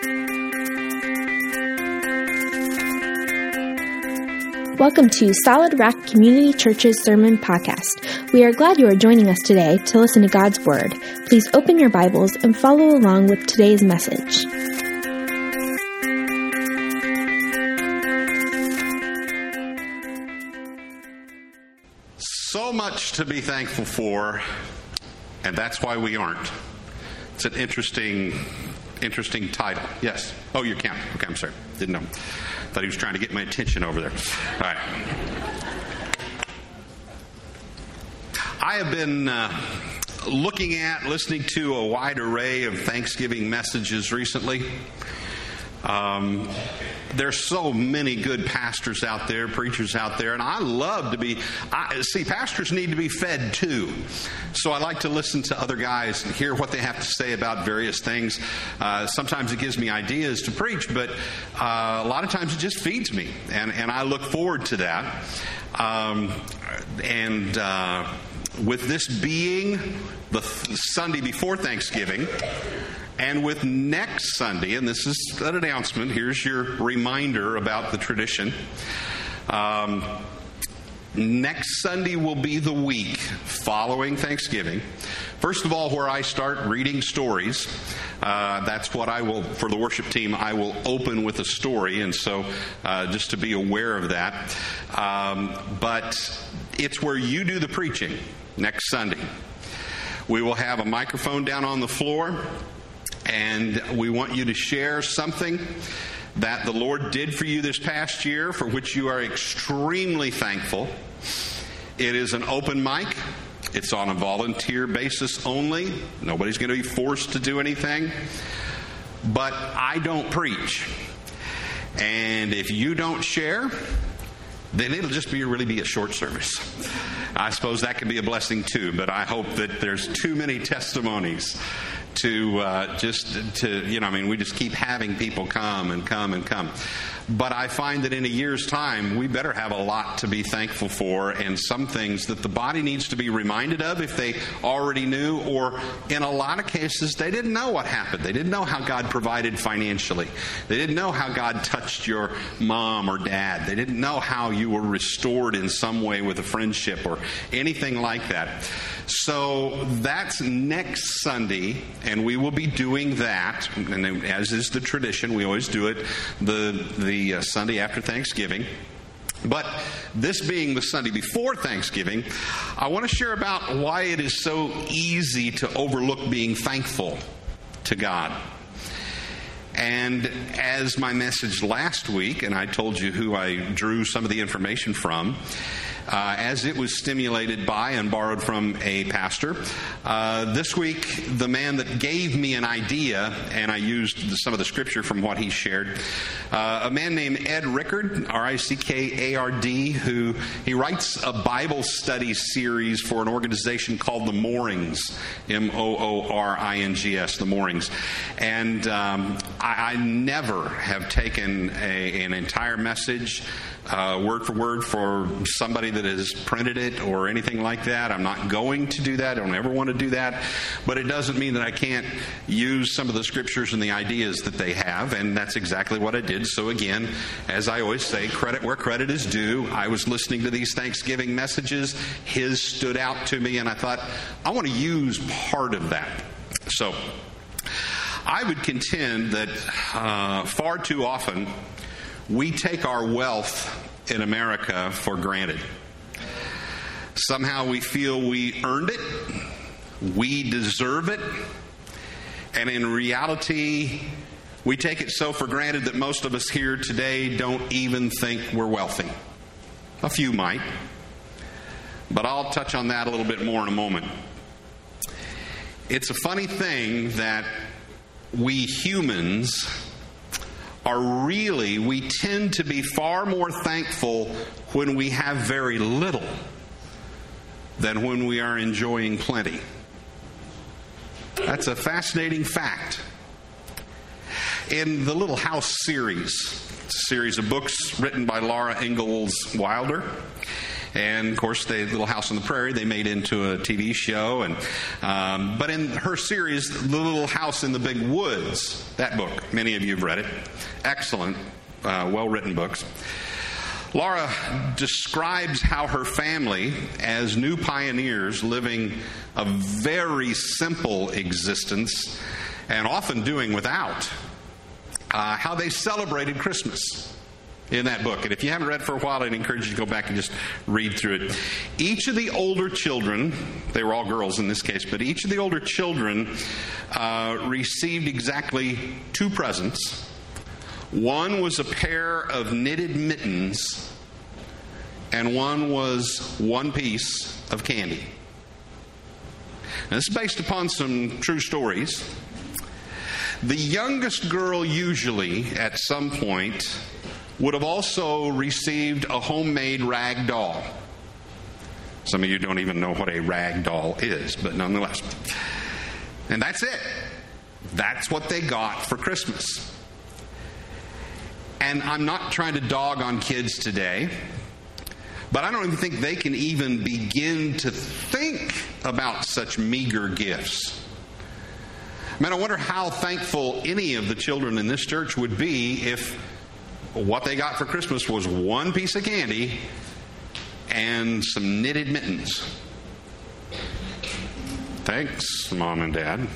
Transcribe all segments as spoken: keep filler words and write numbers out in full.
Welcome to Solid Rock Community Church's Sermon Podcast. We are glad you are joining us today to listen to God's Word. Please open your Bibles and follow along with today's message. So much to be thankful for, and that's why we aren't. It's an interesting, interesting title. Yes. Oh, you're counting. Okay, I'm sorry. Didn't know. Thought he was trying to get my attention over there. All right. I have been uh, looking at, listening to a wide array of Thanksgiving messages recently. Um, there's so many good pastors out there, preachers out there, and I love to be, I, see, pastors need to be fed too. So I like to listen to other guys and hear what they have to say about various things. Uh, sometimes it gives me ideas to preach, but uh, a lot of times it just feeds me, and, and I look forward to that. Um, and uh, with this being the th- Sunday before Thanksgiving, and with next Sunday, and this is an announcement, here's your reminder about the tradition. Um, next Sunday will be the week following Thanksgiving. First of all, where I start reading stories. Uh, that's what I will, for the worship team, I will open with a story, and so uh, just to be aware of that. Um, but it's where you do the preaching next Sunday. We will have a microphone down on the floor, and we want you to share something that the Lord did for you this past year, for which you are extremely thankful. It is an open mic. It's on a volunteer basis only. Nobody's going to be forced to do anything. But I don't preach. And if you don't share, then it'll just be really be a short service. I suppose that can be a blessing too, but I hope that there's too many testimonies to uh, just to, you know, I mean, we just keep having people come and come and come. But I find that in a year's time, we better have a lot to be thankful for, and some things that the body needs to be reminded of if they already knew, or in a lot of cases, they didn't know what happened. They didn't know how God provided financially. They didn't know how God touched your mom or dad. They didn't know how you were restored in some way with a friendship or anything like that. So that's next Sunday, and we will be doing that, and as is the tradition, we always do it the the uh, Sunday after Thanksgiving. But this being the Sunday before Thanksgiving, I want to share about why it is so easy to overlook being thankful to God. And as my message last week, and I told you who I drew some of the information from, Uh, as it was stimulated by and borrowed from a pastor. Uh, this week, the man that gave me an idea, and I used some of the scripture from what he shared, uh, a man named Ed Rickard, R I C K A R D, who he writes a Bible study series for an organization called the Moorings, M O O R I N G S, the Moorings. And um, I, I never have taken a, an entire message Uh, word for word for somebody that has printed it or anything like that. I'm not going to do that. I don't ever want to do that. But it doesn't mean that I can't use some of the scriptures and the ideas that they have, and that's exactly what I did. So again, as I always say, credit where credit is due. I was listening to these Thanksgiving messages. His stood out to me, and I thought, I want to use part of that. So I would contend that uh, far too often we take our wealth in America for granted. Somehow we feel we earned it, we deserve it, and in reality, we take it so for granted that most of us here today don't even think we're wealthy. A few might, but I'll touch on that a little bit more in a moment. It's a funny thing that we humans are really, we tend to be far more thankful when we have very little than when we are enjoying plenty. That's a fascinating fact. In the Little House series, it's a series of books written by Laura Ingalls Wilder, And, of course, the Little House on the Prairie, they made into a T V show. And um, But in her series, The Little House in the Big Woods, that book, many of you have read it. Excellent, uh, well-written books. Laura describes how her family, as new pioneers living a very simple existence and often doing without, uh, how they celebrated Christmas in that book. And if you haven't read it for a while, I'd encourage you to go back and just read through it. Each of the older children, they were all girls in this case, but each of the older children uh, received exactly two presents. One was a pair of knitted mittens, and one was one piece of candy. Now, this is based upon some true stories. The youngest girl usually, at some point, would have also received a homemade rag doll. Some of you don't even know what a rag doll is, but nonetheless. And that's it. That's what they got for Christmas. And I'm not trying to dog on kids today, but I don't even think they can even begin to think about such meager gifts. I mean, I wonder how thankful any of the children in this church would be if what they got for Christmas was one piece of candy and some knitted mittens. Thanks, Mom and Dad.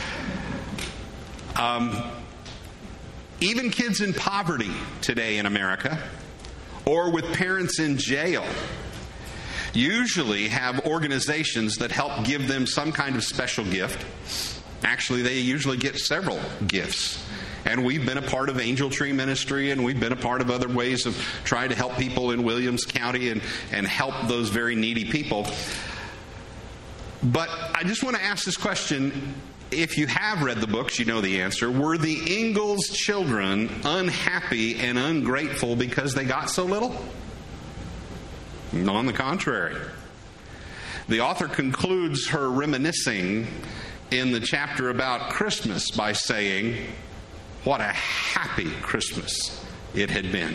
Um... Even kids in poverty today in America, or with parents in jail, usually have organizations that help give them some kind of special gift. Actually, they usually get several gifts. And we've been a part of Angel Tree Ministry, and we've been a part of other ways of trying to help people in Williams County and, and help those very needy people. But I just want to ask this question. If you have read the books, you know the answer. Were the Ingalls children unhappy and ungrateful because they got so little? On the contrary. The author concludes her reminiscing in the chapter about Christmas by saying, what a happy Christmas it had been.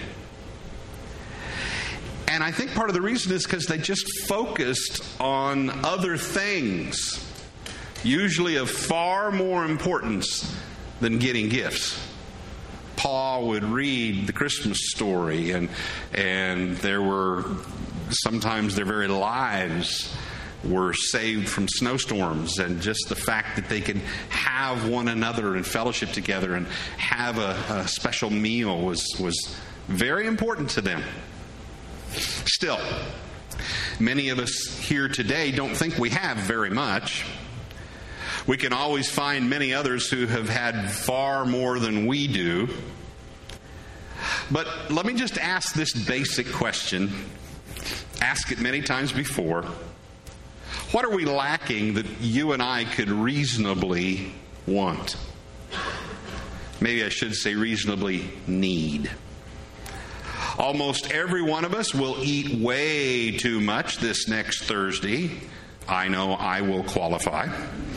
And I think part of the reason is because they just focused on other things, usually of far more importance than getting gifts. Pa would read the Christmas story, and and there were sometimes their very lives were saved from snowstorms, and just the fact that they could have one another and fellowship together and have a, a special meal was was very important to them. Still, many of us here today don't think we have very much. We can always find many others who have had far more than we do. But let me just ask this basic question. Ask it many times before. What are we lacking that you and I could reasonably want? Maybe I should say reasonably need. Almost every one of us will eat way too much this next Thursday. I know I will qualify.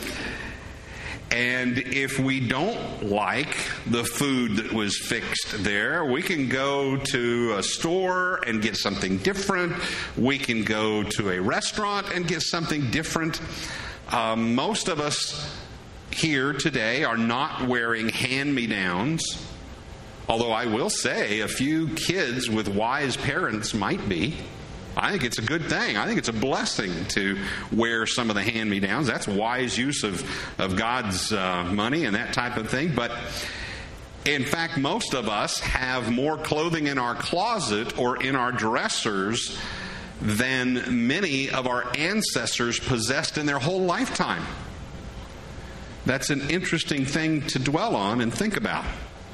And if we don't like the food that was fixed there, we can go to a store and get something different. We can go to a restaurant and get something different. Um, most of us here today are not wearing hand-me-downs, although I will say a few kids with wise parents might be. I think it's a good thing. I think it's a blessing to wear some of the hand-me-downs. That's wise use of, of God's uh, money and that type of thing. But in fact, most of us have more clothing in our closet or in our dressers than many of our ancestors possessed in their whole lifetime. That's an interesting thing to dwell on and think about.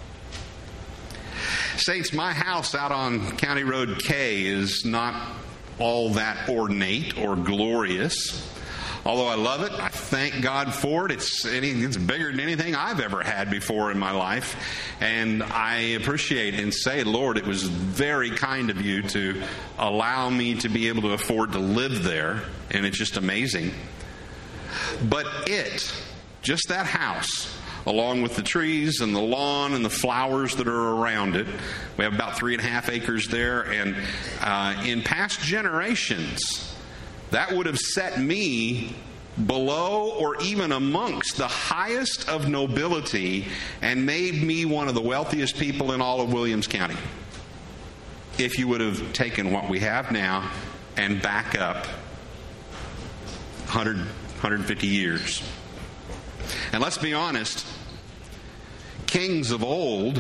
Saints, my house out on County Road K is not all that ornate or glorious. Although I love it, I thank God for it. It's it's bigger than anything I've ever had before in my life. And I appreciate and say, Lord, it was very kind of you to allow me to be able to afford to live there. And it's just amazing. But it, just that house, along with the trees and the lawn and the flowers that are around it. We have about three and a half acres there, and uh, in past generations, that would have set me below or even amongst the highest of nobility and made me one of the wealthiest people in all of Williams County, if you would have taken what we have now and back up one hundred, one hundred fifty years. And let's be honest, kings of old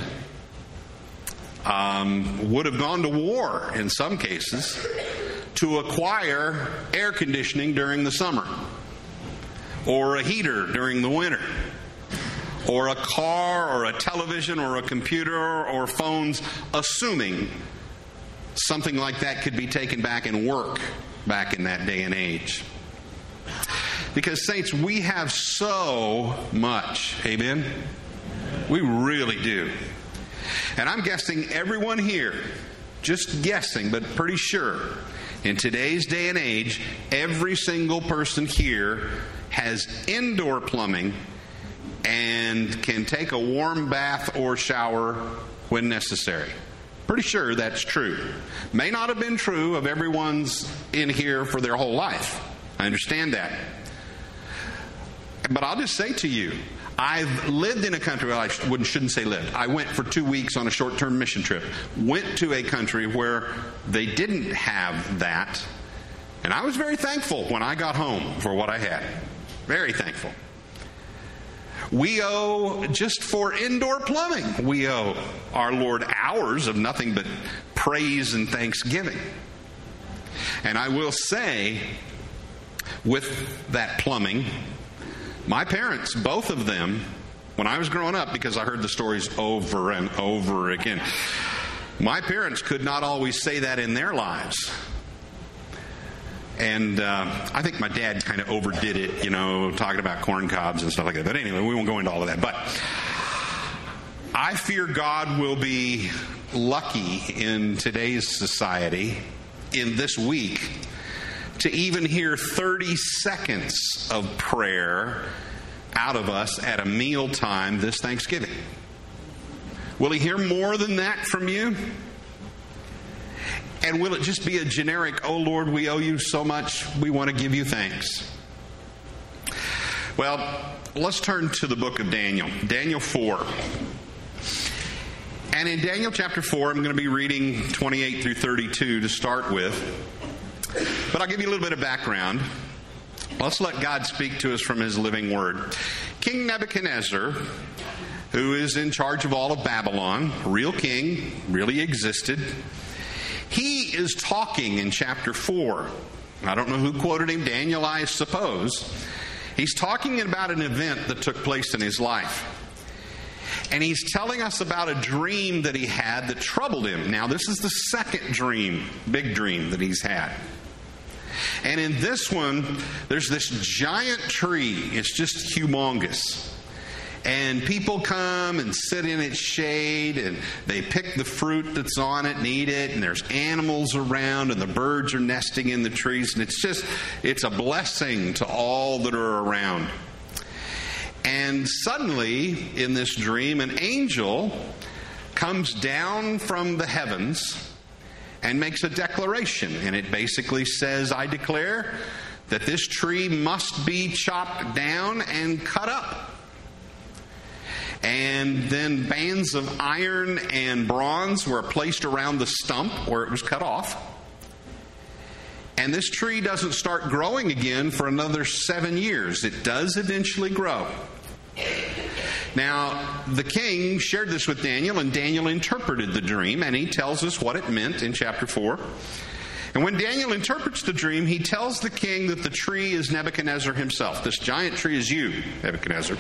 um, would have gone to war in some cases to acquire air conditioning during the summer, or a heater during the winter, or a car or a television or a computer or phones, assuming something like that could be taken back and work back in that day and age. Because, saints, we have so much. Amen? We really do. And I'm guessing everyone here, just guessing, but pretty sure, in today's day and age, every single person here has indoor plumbing and can take a warm bath or shower when necessary. Pretty sure that's true. May not have been true of everyone's in here for their whole life. I understand that. But I'll just say to you, I've lived in a country, well, I shouldn't say lived. I went for two weeks on a short-term mission trip. Went to a country where they didn't have that. And I was very thankful when I got home for what I had. Very thankful. We owe, just for indoor plumbing, we owe our Lord hours of nothing but praise and thanksgiving. And I will say, with that plumbing, my parents, both of them, when I was growing up, because I heard the stories over and over again, my parents could not always say that in their lives. And uh, I think my dad kind of overdid it, you know, talking about corn cobs and stuff like that. But anyway, we won't go into all of that. But I fear God will be lucky in today's society, in this week, to even hear thirty seconds of prayer out of us at a meal time this Thanksgiving. Will he hear more than that from you? And will it just be a generic, oh Lord, we owe you so much, we want to give you thanks? Well, let's turn to the book of Daniel, Daniel four. And in Daniel chapter four, I'm going to be reading twenty-eight through thirty-two to start with. But I'll give you a little bit of background. Let's let God speak to us from his living word. King Nebuchadnezzar, who is in charge of all of Babylon, a real king, really existed, he is talking in chapter four. I don't know who quoted him, Daniel, I suppose. He's talking about an event that took place in his life. And he's telling us about a dream that he had that troubled him. Now, this is the second dream, big dream that he's had. And in this one, there's this giant tree. It's just humongous. And people come and sit in its shade, and they pick the fruit that's on it and eat it, and there's animals around, and the birds are nesting in the trees, and it's just, it's a blessing to all that are around. And suddenly, in this dream, an angel comes down from the heavens and makes a declaration, and it basically says, I declare that this tree must be chopped down and cut up. And then bands of iron and bronze were placed around the stump where it was cut off. And this tree doesn't start growing again for another seven years. It does eventually grow. Now, the king shared this with Daniel, and Daniel interpreted the dream, and he tells us what it meant in chapter four. And when Daniel interprets the dream, he tells the king that the tree is Nebuchadnezzar himself. This giant tree is you, Nebuchadnezzar.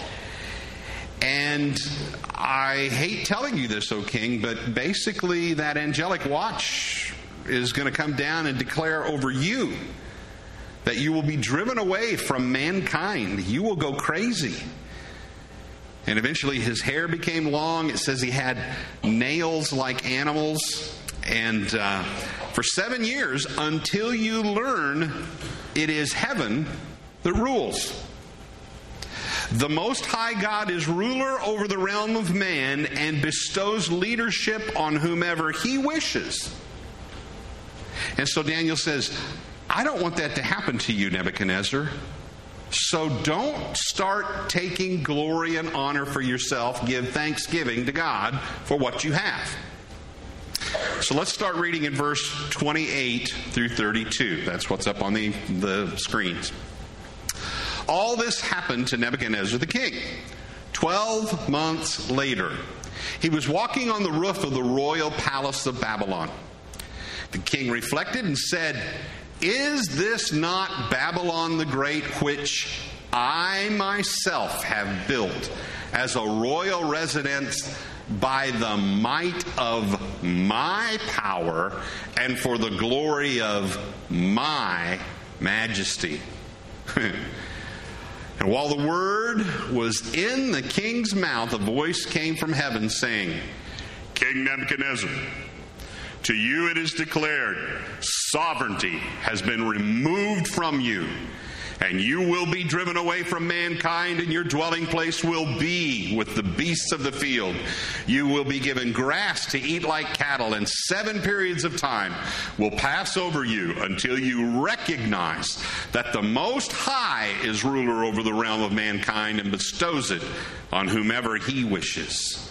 And I hate telling you this, O king, but basically that angelic watch is going to come down and declare over you that you will be driven away from mankind. You will go crazy. And eventually his hair became long. It says he had nails like animals. And uh, for seven years, until you learn it is heaven that rules. The Most High God is ruler over the realm of man and bestows leadership on whomever he wishes. And so Daniel says, I don't want that to happen to you, Nebuchadnezzar. So don't start taking glory and honor for yourself. Give thanksgiving to God for what you have. So let's start reading in verse twenty-eight through thirty-two. That's what's up on the, the screens. All this happened to Nebuchadnezzar the king. Twelve months later, he was walking on the roof of the royal palace of Babylon. The king reflected and said, Is this not Babylon the Great, which I myself have built as a royal residence by the might of my power and for the glory of my majesty? And while the word was in the king's mouth, a voice came from heaven saying, King Nebuchadnezzar, to you it is declared, sovereignty has been removed from you, and you will be driven away from mankind, and your dwelling place will be with the beasts of the field. You will be given grass to eat like cattle, and seven periods of time will pass over you until you recognize that the Most High is ruler over the realm of mankind and bestows it on whomever he wishes.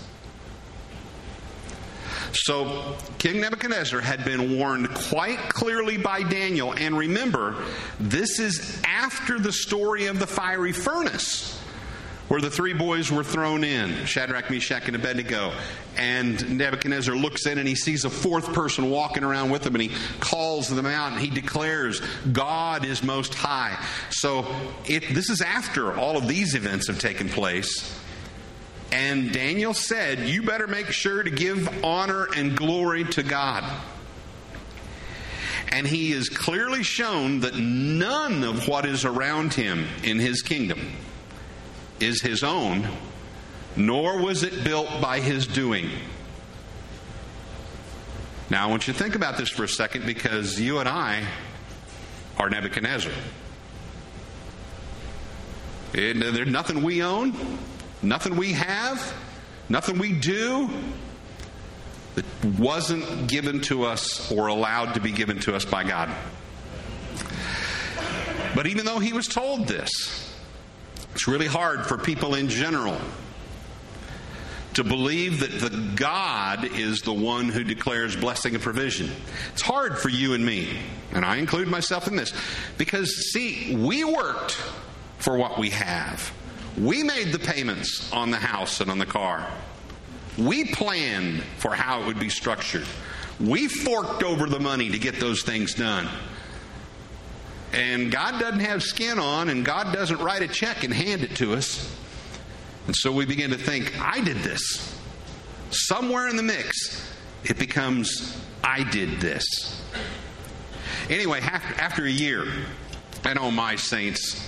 So King Nebuchadnezzar had been warned quite clearly by Daniel. And remember, this is after the story of the fiery furnace, where the three boys were thrown in, Shadrach, Meshach, and Abednego. And Nebuchadnezzar looks in and he sees a fourth person walking around with them, and he calls them out and he declares, God is most high. So it, this is after all of these events have taken place. And Daniel said, you better make sure to give honor and glory to God. And he is clearly shown that none of what is around him in his kingdom is his own, nor was it built by his doing. Now, I want you to think about this for a second, because you and I are Nebuchadnezzar. And there's nothing we own, nothing we have, nothing we do that wasn't given to us or allowed to be given to us by God. But even though he was told this, it's really hard for people in general to believe that the God is the one who declares blessing and provision. It's hard for you and me, and I include myself in this, because, see, we worked for what we have. We made the payments on the house and on the car. We planned for how it would be structured. We forked over the money to get those things done. And God doesn't have skin on, and God doesn't write a check and hand it to us. And so we begin to think, I did this. Somewhere in the mix, it becomes, I did this. Anyway, after a year, I know my saints,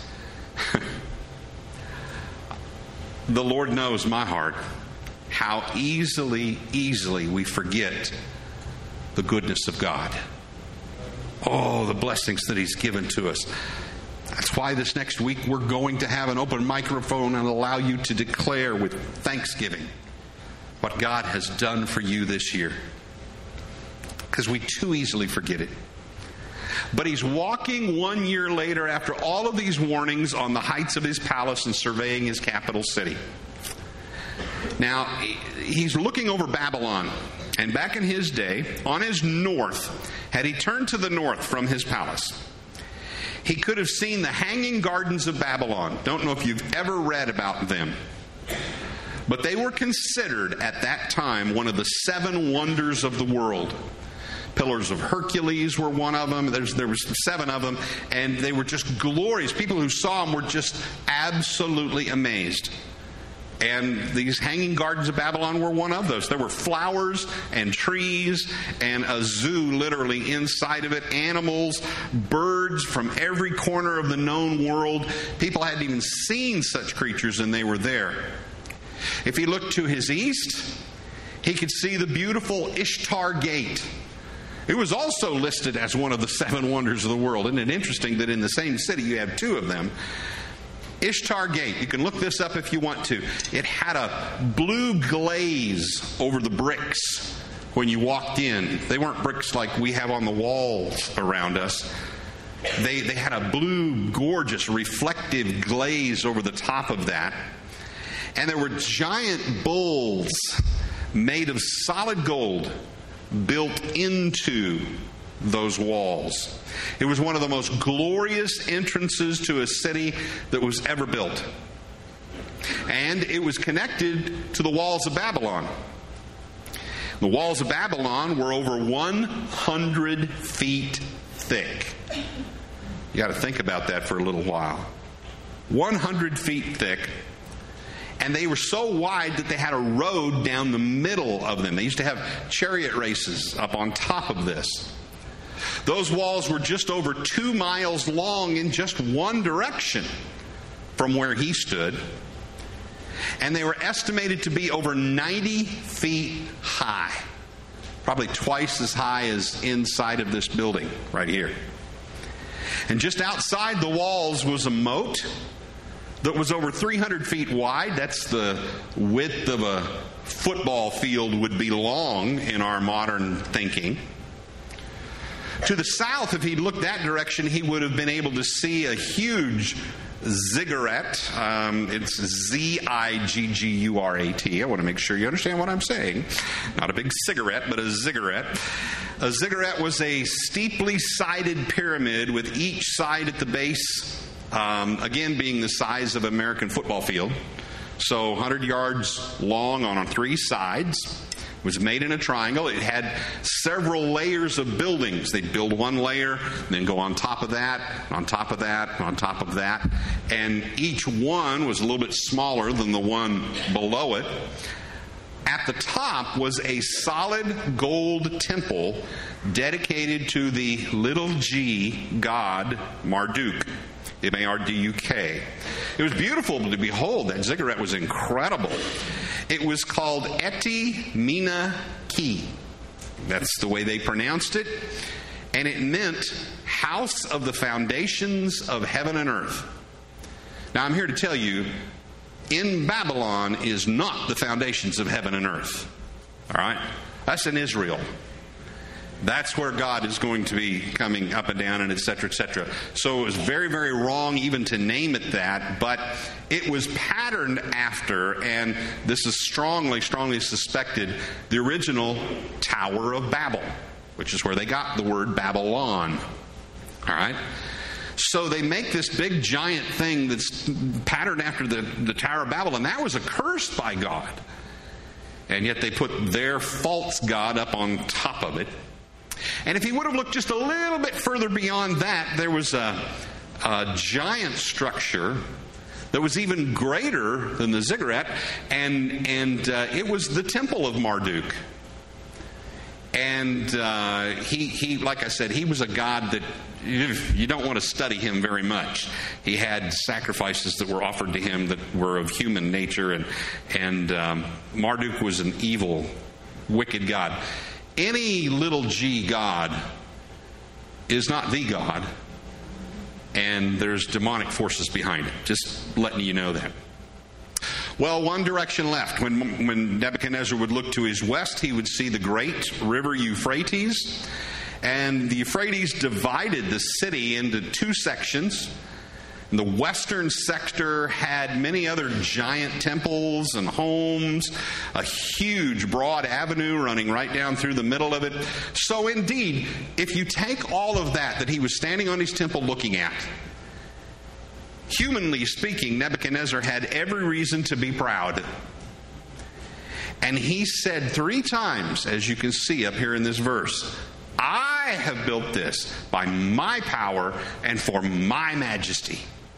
the Lord knows my heart, how easily, easily we forget the goodness of God. Oh, the blessings that He's given to us. That's why this next week we're going to have an open microphone and allow you to declare with thanksgiving what God has done for you this year. Because we too easily forget it. But he's walking one year later after all of these warnings on the heights of his palace and surveying his capital city. Now, he's looking over Babylon. And back in his day, on his north, had he turned to the north from his palace, he could have seen the Hanging Gardens of Babylon. Don't know if you've ever read about them. But they were considered at that time one of the seven wonders of the world. Pillars of Hercules were one of them. There's, there was seven of them, and they were just glorious. People who saw them were just absolutely amazed. And these Hanging Gardens of Babylon were one of those. There were flowers and trees and a zoo literally inside of it. Animals, birds from every corner of the known world. People hadn't even seen such creatures, and they were there. If he looked to his east, he could see the beautiful Ishtar Gate. It was also listed as one of the seven wonders of the world. Isn't it interesting that in the same city you have two of them? Ishtar Gate, you can look this up if you want to. It had a blue glaze over the bricks when you walked in. They weren't bricks like we have on the walls around us. They, they had a blue, gorgeous, reflective glaze over the top of that. And there were giant bulls made of solid gold built into those walls. It was one of the most glorious entrances to a city that was ever built. And it was connected to the walls of Babylon. The walls of Babylon were over one hundred feet thick. You got to think about that for a little while. one hundred feet thick. And they were so wide that they had a road down the middle of them. They used to have chariot races up on top of this. Those walls were just over two miles long in just one direction from where he stood. And they were estimated to be over ninety feet high. Probably twice as high as inside of this building right here. And just outside the walls was a moat that was over three hundred feet wide. That's the width of a football field would be long in our modern thinking. To the south, if he'd looked that direction, he would have been able to see a huge ziggurat. Um, it's Z I G G U R A T. I want to make sure you understand what I'm saying. Not a big cigarette, but a ziggurat. A ziggurat was a steeply sided pyramid with each side at the base, um, again, being the size of an American football field. So one hundred yards long on three sides. It was made in a triangle. It had several layers of buildings. They'd build one layer, then go on top of that, on top of that, on top of that. And each one was a little bit smaller than the one below it. At the top was a solid gold temple dedicated to the little g god Marduk. M A R D U K. It was beautiful to behold. That ziggurat was incredible. It was called Eti Mina Ki. That's the way they pronounced it. And it meant house of the foundations of heaven and earth. Now I'm here to tell you, in Babylon is not the foundations of heaven and earth. All right? That's in Israel. That's where God is going to be coming up and down and et cetera, et cetera. So it was very, very wrong even to name it that, but it was patterned after, and this is strongly, strongly suspected, the original Tower of Babel, which is where they got the word Babylon. All right? So they make this big giant thing that's patterned after the, the Tower of Babel, and that was accursed by God. And yet they put their false god up on top of it. And if he would have looked just a little bit further beyond that, there was a, a giant structure that was even greater than the ziggurat, and and uh, it was the temple of Marduk. And uh, he, he, like I said, he was a god that you, you don't want to study him very much. He had sacrifices that were offered to him that were of human nature, and, and um, Marduk was an evil, wicked god. Any little g god is not the God, and there's demonic forces behind it. Just letting you know that. Well, one direction left. When, when Nebuchadnezzar would look to his west, he would see the great river Euphrates. And the Euphrates divided the city into two sections. The western sector had many other giant temples and homes, a huge broad avenue running right down through the middle of it. So indeed, if you take all of that that he was standing on his temple looking at, humanly speaking, Nebuchadnezzar had every reason to be proud. And he said three times, as you can see up here in this verse, I have built this by my power and for my majesty.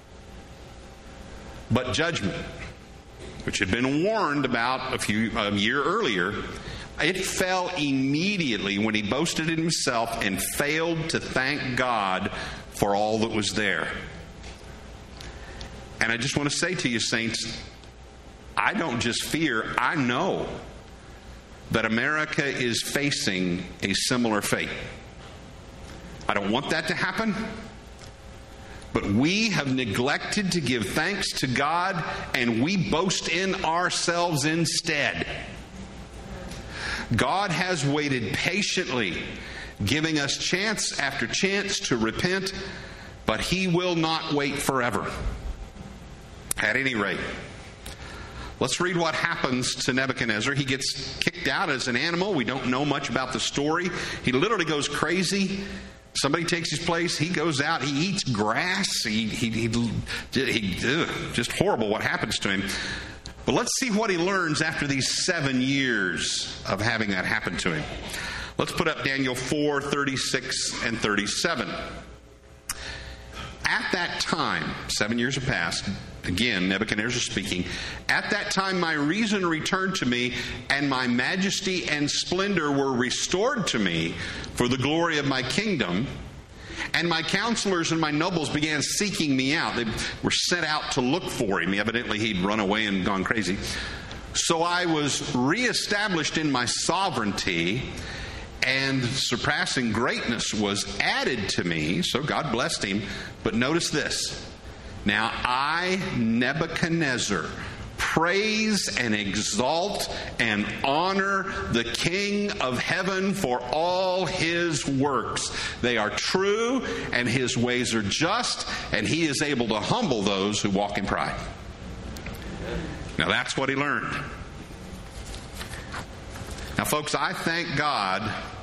But judgment, which had been warned about a few a year earlier, it fell immediately when he boasted in himself and failed to thank God for all that was there. And I just want to say to you, saints, I don't just fear, I know that America is facing a similar fate. I don't want that to happen, But we have neglected to give thanks to God, and we boast in ourselves instead. God has waited patiently, giving us chance after chance to repent, but He will not wait forever. At any rate, let's read what happens to Nebuchadnezzar. He gets kicked out as an animal. We don't know much about the story. He literally goes crazy. Somebody takes his place. He goes out. He eats grass. He, he, he, he ugh, just horrible what happens to him. But let's see what he learns after these seven years of having that happen to him. Let's put up Daniel four, thirty-six and thirty-seven. At that time, seven years have passed. Again, Nebuchadnezzar speaking. At that time, my reason returned to me, and my majesty and splendor were restored to me for the glory of my kingdom. And my counselors and my nobles began seeking me out. They were sent out to look for him. Evidently, he'd run away and gone crazy. So I was reestablished in my sovereignty, and surpassing greatness was added to me. So God blessed him. But notice this. Now I, Nebuchadnezzar, praise and exalt and honor the King of heaven for all His works. They are true, and His ways are just, and He is able to humble those who walk in pride. Now that's what he learned. Now, folks, I thank God,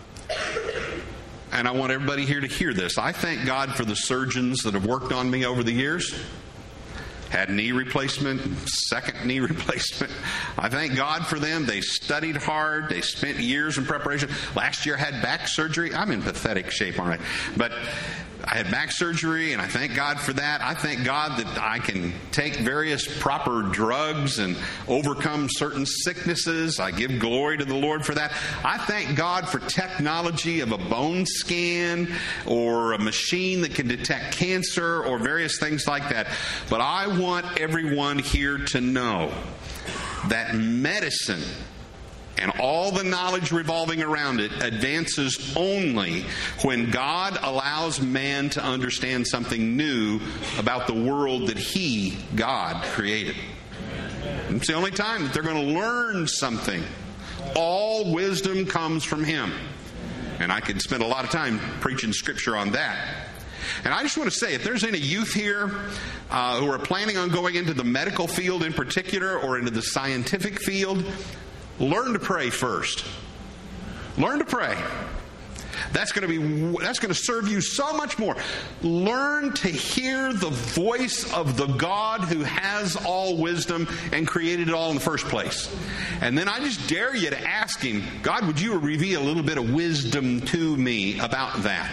and I want everybody here to hear this. I thank God for the surgeons that have worked on me over the years. Had knee replacement, second knee replacement. I thank God for them. They studied hard. They spent years in preparation. Last year I had back surgery. I'm in pathetic shape, aren't I? But I had back surgery, and I thank God for that. I thank God that I can take various proper drugs and overcome certain sicknesses. I give glory to the Lord for that. I thank God for technology of a bone scan or a machine that can detect cancer or various things like that. But I want everyone here to know that medicine and all the knowledge revolving around it advances only when God allows man to understand something new about the world that He, God, created. It's the only time that they're going to learn something. All wisdom comes from Him. And I could spend a lot of time preaching Scripture on that. And I just want to say, if there's any youth here uh, who are planning on going into the medical field in particular or into the scientific field, learn to pray first. Learn to pray. That's going to be that's going to serve you so much more. Learn to hear the voice of the God who has all wisdom and created it all in the first place. And then I just dare you to ask Him, God, would you reveal a little bit of wisdom to me about that?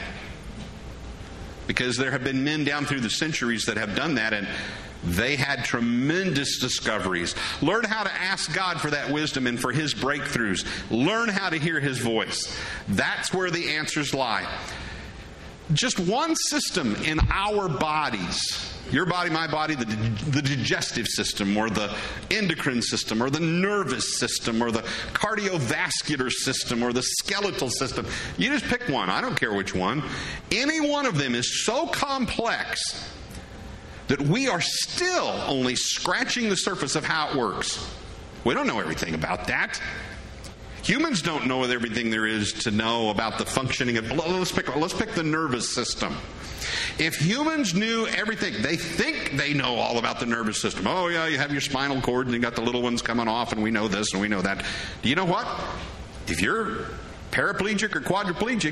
Because there have been men down through the centuries that have done that, and they had tremendous discoveries. Learn how to ask God for that wisdom and for His breakthroughs. Learn how to hear His voice. That's where the answers lie. Just one system in our bodies, your body, my body, the, the digestive system or the endocrine system or the nervous system or the cardiovascular system or the skeletal system. You just pick one. I don't care which one. Any one of them is so complex that we are still only scratching the surface of how it works. We don't know everything about that. Humans don't know everything there is to know about the functioning of... Let's pick, let's pick the nervous system. If humans knew everything, they think they know all about the nervous system. Oh, yeah, you have your spinal cord and you got the little ones coming off and we know this and we know that. Do you know what? If you're paraplegic or quadriplegic,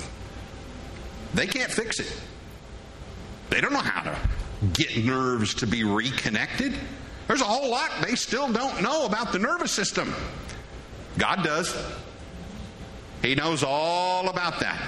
they can't fix it. They don't know how to get nerves to be reconnected. There's a whole lot they still don't know about the nervous system. God does. He knows all about that.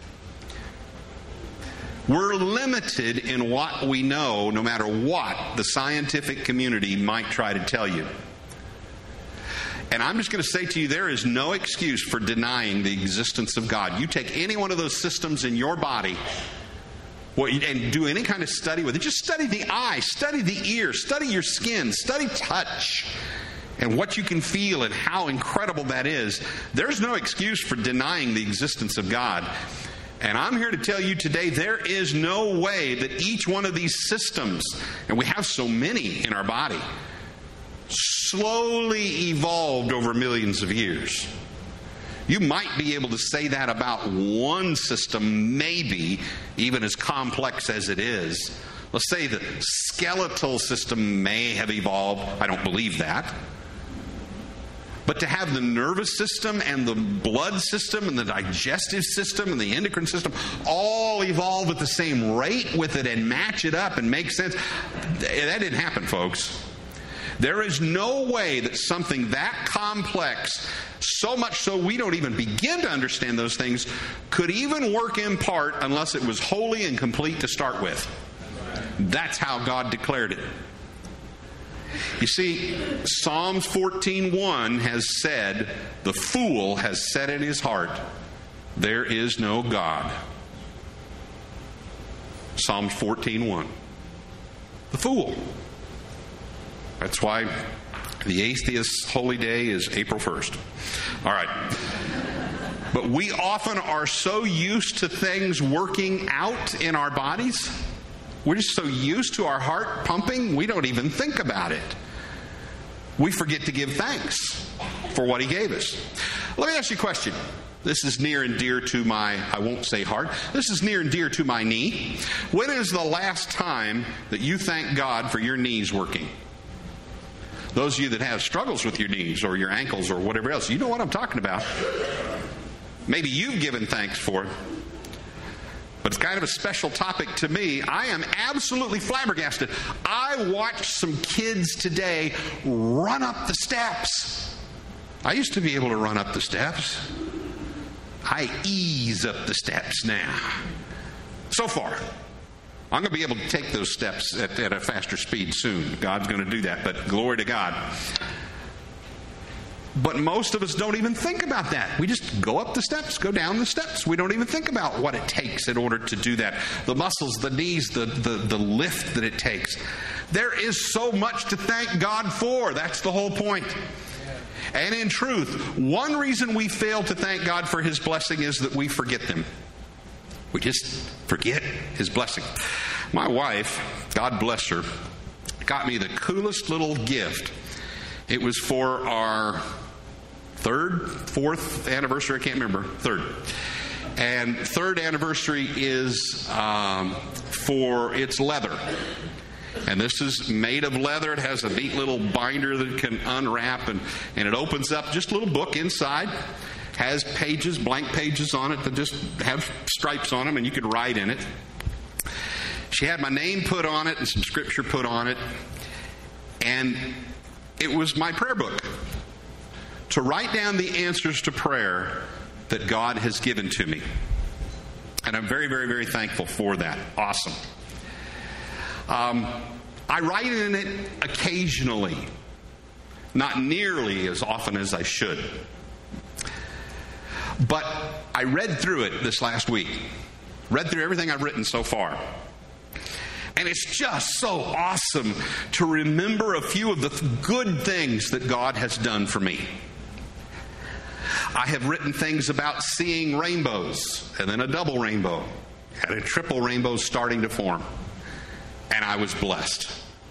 We're limited in what we know, no matter what the scientific community might try to tell you. And I'm just going to say to you, there is no excuse for denying the existence of God. You take any one of those systems in your body and do any kind of study with it. Just study the eye, study the ear, study your skin, study touch, and what you can feel and how incredible that is. There's no excuse for denying the existence of God. And I'm here to tell you today, there is no way that each one of these systems, and we have so many in our body, slowly evolved over millions of years. You might be able to say that about one system, maybe, even as complex as it is. Let's say the skeletal system may have evolved. I don't believe that. But to have the nervous system and the blood system and the digestive system and the endocrine system all evolve at the same rate with it and match it up and make sense, that didn't happen, folks. There is no way that something that complex, so much so we don't even begin to understand those things, could even work in part unless it was wholly and complete to start with. That's how God declared it. You see, Psalms fourteen one has said, the fool has said in his heart, there is no God. Psalms fourteen one. The fool. That's why the atheist's holy day is April first. All right. But we often are so used to things working out in our bodies. We're just so used to our heart pumping, we don't even think about it. We forget to give thanks for what He gave us. Let me ask you a question. This is near and dear to my, I won't say heart, this is near and dear to my knee. When is the last time that you thank God for your knees working? Those of you that have struggles with your knees or your ankles or whatever else, you know what I'm talking about. Maybe you've given thanks for it. But it's kind of a special topic to me. I am absolutely flabbergasted. I watched some kids today run up the steps. I used to be able to run up the steps. I ease up the steps now. So far. I'm going to be able to take those steps at, at a faster speed soon. God's going to do that, but glory to God. But most of us don't even think about that. We just go up the steps, go down the steps. We don't even think about what it takes in order to do that. The muscles, the knees, the, the, the lift that it takes. There is so much to thank God for. That's the whole point. And in truth, one reason we fail to thank God for His blessing is that we forget them. We just forget His blessing. My wife, God bless her, got me the coolest little gift. It was for our third, fourth anniversary, I can't remember, third. And third anniversary is um, for its leather. And this is made of leather. It has a neat little binder that it can unwrap, and, and it opens up just a little book inside. Has pages, blank pages on it that just have stripes on them, and you could write in it. She had my name put on it and some scripture put on it. And it was my prayer book to write down the answers to prayer that God has given to me. And I'm very, very, very thankful for that. Awesome. Um, I write in it occasionally, not nearly as often as I should. But I read through it this last week. Read through everything I've written so far. And it's just so awesome to remember a few of the good things that God has done for me. I have written things about seeing rainbows, and then a double rainbow, and a triple rainbow starting to form. And I was blessed.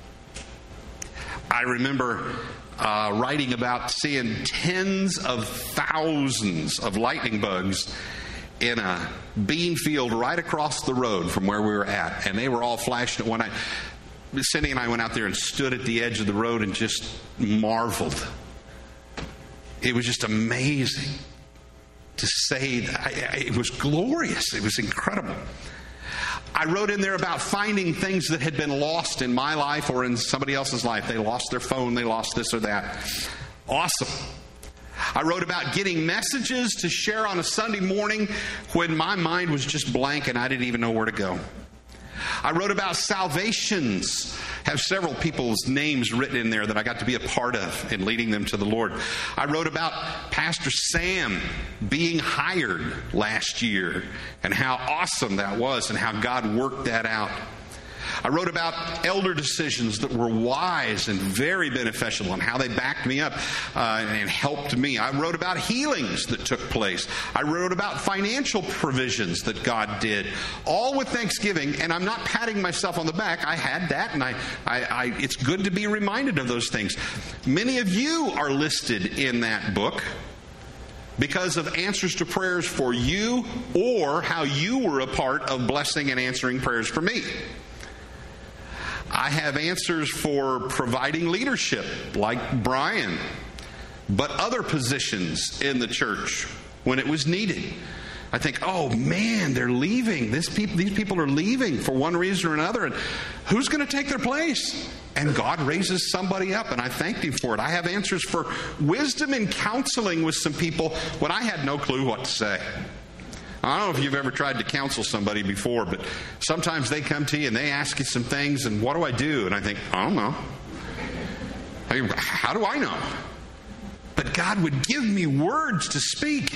I remember uh, writing about seeing tens of thousands of lightning bugs in a bean field right across the road from where we were at. And they were all flashing at one night. Cindy and I went out there and stood at the edge of the road and just marveled. It was just amazing to say that. I, I, it was glorious. It was incredible. I wrote in there about finding things that had been lost in my life or in somebody else's life. They lost their phone, they lost this or that. Awesome. I wrote about getting messages to share on a Sunday morning when my mind was just blank and I didn't even know where to go. I wrote about salvations. Have several people's names written in there that I got to be a part of in leading them to the Lord. I wrote about Pastor Sam being hired last year and how awesome that was and how God worked that out. I wrote about elder decisions that were wise and very beneficial and how they backed me up uh, and helped me. I wrote about healings that took place. I wrote about financial provisions that God did, all with thanksgiving. And I'm not patting myself on the back. I had that, and I, I, I it's good to be reminded of those things. Many of you are listed in that book because of answers to prayers for you or how you were a part of blessing and answering prayers for me. I have answers for providing leadership, like Brian, but other positions in the church when it was needed. I think, oh man, they're leaving. This people, these people are leaving for one reason or another, and who's going to take their place? And God raises somebody up, and I thank Him for it. I have answers for wisdom and counseling with some people when I had no clue what to say. I don't know if you've ever tried to counsel somebody before, but sometimes they come to you and they ask you some things, and what do I do? And I think, I don't know. I mean, how do I know? But God would give me words to speak.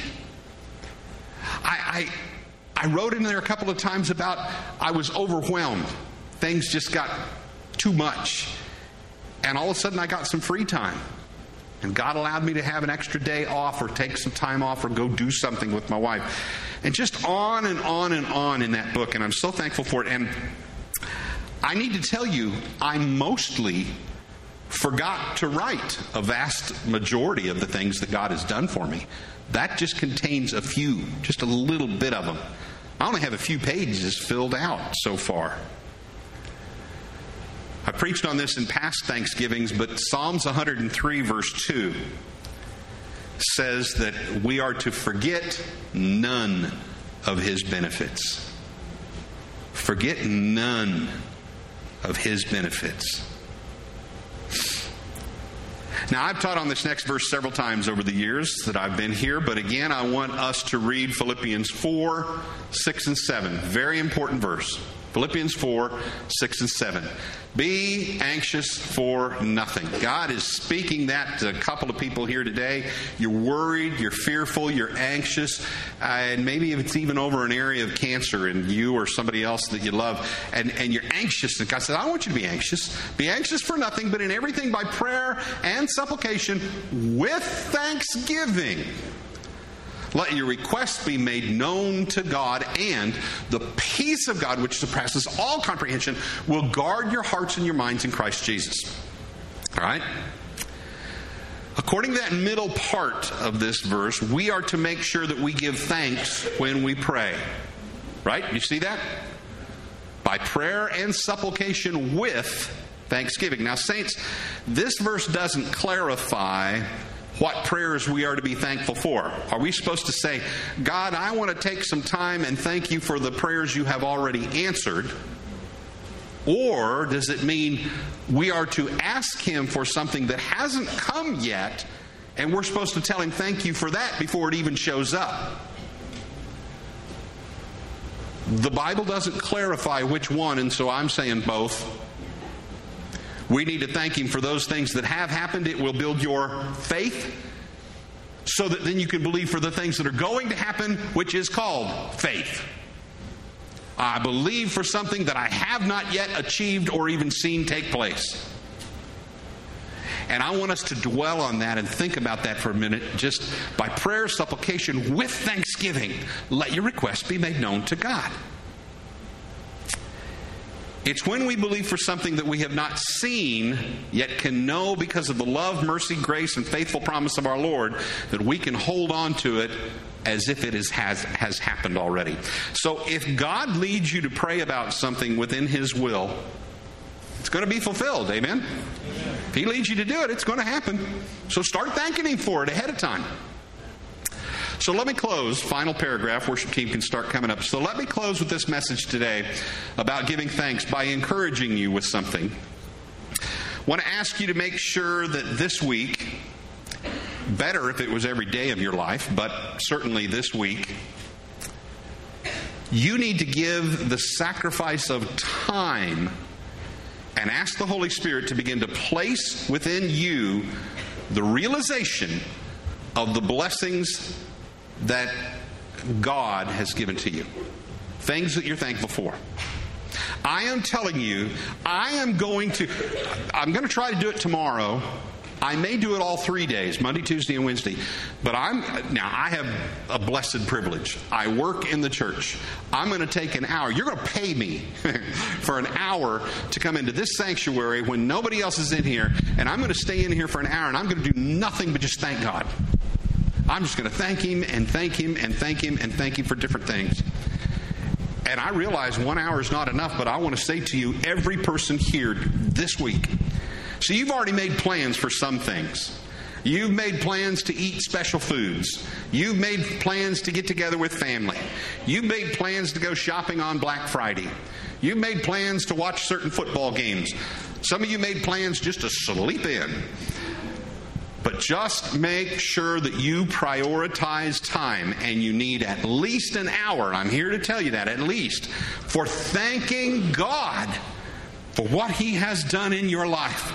I, I, I wrote in there a couple of times about I was overwhelmed. Things just got too much. And all of a sudden I got some free time. And God allowed me to have an extra day off or take some time off or go do something with my wife. And just on and on and on in that book. And I'm so thankful for it. And I need to tell you, I mostly forgot to write a vast majority of the things that God has done for me. That just contains a few, just a little bit of them. I only have a few pages filled out so far. I preached on this in past Thanksgivings, but Psalms one hundred three verse two says that we are to forget none of His benefits. Forget none of His benefits. Now, I've taught on this next verse several times over the years that I've been here, but again, I want us to read Philippians four, six, and seven. Very important verse. Philippians four, six, and seven. Be anxious for nothing. God is speaking that to a couple of people here today. You're worried, you're fearful, you're anxious, uh, and maybe it's even over an area of cancer in you or somebody else that you love, and, and you're anxious. And God said, I don't want you to be anxious. Be anxious for nothing, but in everything by prayer and supplication with thanksgiving. Let your requests be made known to God, and the peace of God, which surpasses all comprehension, will guard your hearts and your minds in Christ Jesus. All right? According to that middle part of this verse, we are to make sure that we give thanks when we pray. Right? You see that? By prayer and supplication with thanksgiving. Now, saints, this verse doesn't clarify what prayers we are to be thankful for. Are we supposed to say, God, I want to take some time and thank you for the prayers you have already answered? Or does it mean we are to ask Him for something that hasn't come yet, and we're supposed to tell Him thank you for that before it even shows up? The Bible doesn't clarify which one, and so I'm saying both. We need to thank Him for those things that have happened. It will build your faith so that then you can believe for the things that are going to happen, which is called faith. I believe for something that I have not yet achieved or even seen take place. And I want us to dwell on that and think about that for a minute. Just by prayer, supplication, with thanksgiving, let your requests be made known to God. It's when we believe for something that we have not seen, yet can know because of the love, mercy, grace, and faithful promise of our Lord, that we can hold on to it as if it is, has, has happened already. So if God leads you to pray about something within His will, it's going to be fulfilled. Amen? Amen. If He leads you to do it, it's going to happen. So start thanking Him for it ahead of time. So let me close, final paragraph, worship team can start coming up. So let me close with this message today about giving thanks by encouraging you with something. I want to ask you to make sure that this week, better if it was every day of your life, but certainly this week, you need to give the sacrifice of time and ask the Holy Spirit to begin to place within you the realization of the blessings that God has given to you. Things that you're thankful for. I am telling you, I am going to, I'm going to try to do it tomorrow. I may do it all three days, Monday, Tuesday, and Wednesday. But I'm, now I have a blessed privilege. I work in the church. I'm going to take an hour. You're going to pay me for an hour to come into this sanctuary when nobody else is in here. And I'm going to stay in here for an hour and I'm going to do nothing but just thank God. I'm just going to thank Him and thank Him and thank Him and thank Him for different things. And I realize one hour is not enough, but I want to say to you, every person here this week, so you've already made plans for some things. You've made plans to eat special foods. You've made plans to get together with family. You've made plans to go shopping on Black Friday. You've made plans to watch certain football games. Some of you made plans just to sleep in. But just make sure that you prioritize time, and you need at least an hour, I'm here to tell you that, at least, for thanking God for what He has done in your life.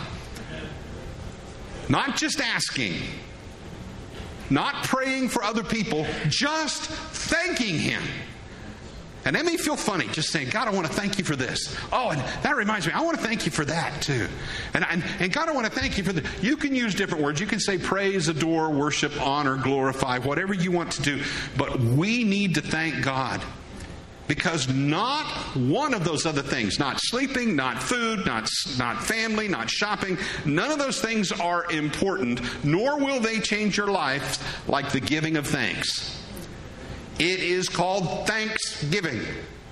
Not just asking, not praying for other people, just thanking Him. And that may feel funny, just saying, God, I want to thank You for this. Oh, and that reminds me, I want to thank You for that too. And, and, and God, I want to thank You for that. You can use different words. You can say praise, adore, worship, honor, glorify, whatever you want to do. But we need to thank God. Because not one of those other things, not sleeping, not food, not, not family, not shopping, none of those things are important, nor will they change your life like the giving of thanks. It is called thanksgiving.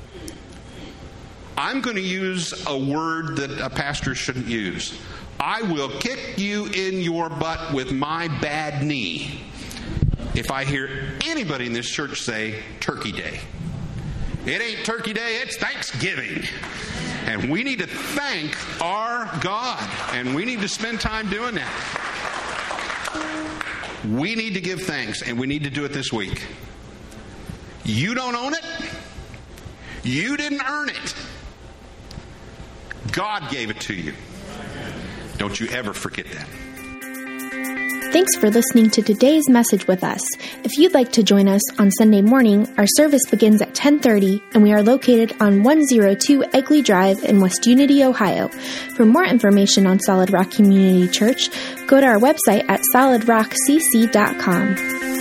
I'm going to use a word that a pastor shouldn't use. I will kick you in your butt with my bad knee if I hear anybody in this church say Turkey Day. It ain't Turkey Day, it's Thanksgiving. And we need to thank our God. And we need to spend time doing that. We need to give thanks, and we need to do it this week. You don't own it. You didn't earn it. God gave it to you. Don't you ever forget that. Thanks for listening to today's message with us. If you'd like to join us on Sunday morning, our service begins at ten thirty, and we are located on one oh two Egley Drive in West Unity, Ohio. For more information on Solid Rock Community Church, go to our website at solid rock c c dot com.